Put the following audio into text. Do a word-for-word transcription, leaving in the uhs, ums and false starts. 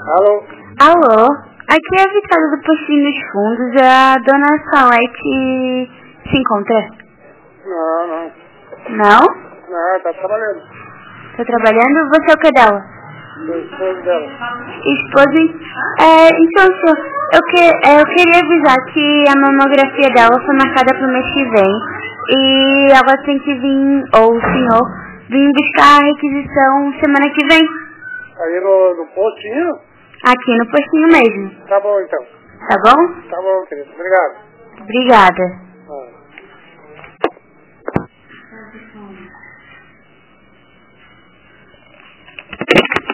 Alô? Alô? Aqui é a Vitória do Postinho dos Fundos. A dona Salete se encontra? Não, não. Não? Não, tá trabalhando. Tá trabalhando? Você é o que dela? Sou esposo dela. Esposa? É, então, senhor, eu, que, é, eu queria avisar que a mamografia dela foi marcada para o mês que vem. E ela tem que vir, ou o senhor, vir buscar a requisição semana que vem. Aí no, no postinho? Aqui no postinho mesmo. Tá bom, então. Tá bom? Tá bom, querido. Obrigado. Obrigada.